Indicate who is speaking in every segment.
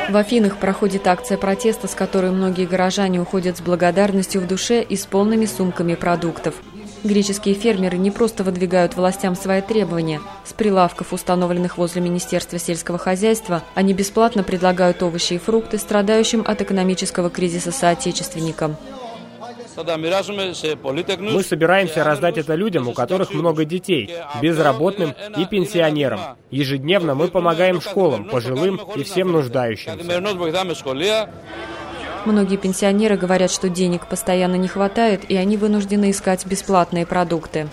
Speaker 1: В Афинах проходит акция протеста, с которой многие горожане уходят с благодарностью в душе и с полными сумками продуктов. Греческие фермеры не просто выдвигают властям свои требования. С прилавков, установленных возле Министерства сельского хозяйства, они бесплатно предлагают овощи и фрукты страдающим от экономического кризиса соотечественникам.
Speaker 2: Мы собираемся раздать это людям, у которых много детей, безработным и пенсионерам. Ежедневно мы помогаем школам, пожилым и всем нуждающимся.
Speaker 1: Многие пенсионеры говорят, что денег постоянно не хватает, и они вынуждены искать бесплатные продукты.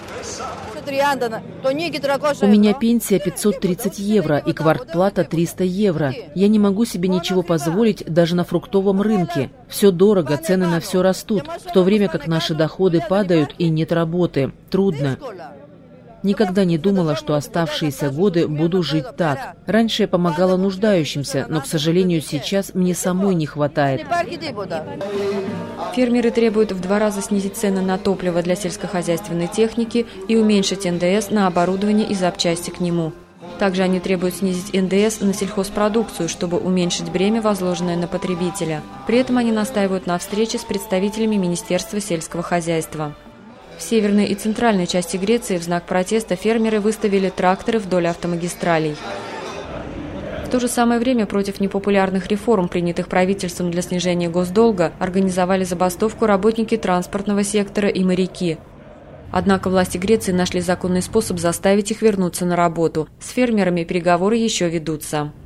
Speaker 3: У меня пенсия 530 евро и квартплата 300 евро. Я не могу себе ничего позволить даже на фруктовом рынке. Все дорого, цены на все растут, в то время как наши доходы падают и нет работы. Трудно. Никогда не думала, что оставшиеся годы буду жить так. Раньше я помогала нуждающимся, но, к сожалению, сейчас мне самой не хватает.
Speaker 1: Фермеры требуют в 2 раза снизить цены на топливо для сельскохозяйственной техники и уменьшить НДС на оборудование и запчасти к нему. Также они требуют снизить НДС на сельхозпродукцию, чтобы уменьшить бремя, возложенное на потребителя. При этом они настаивают на встрече с представителями Министерства сельского хозяйства. В северной и центральной части Греции в знак протеста фермеры выставили тракторы вдоль автомагистралей. В то же самое время против непопулярных реформ, принятых правительством для снижения госдолга, организовали забастовку работники транспортного сектора и моряки. Однако власти Греции нашли законный способ заставить их вернуться на работу. С фермерами переговоры еще ведутся.